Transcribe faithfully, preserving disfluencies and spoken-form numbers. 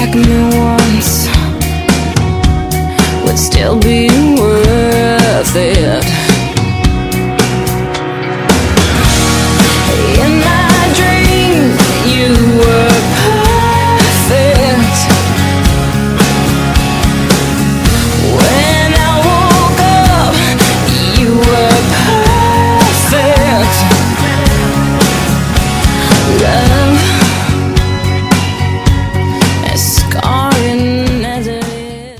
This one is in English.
like me once would still be worth it.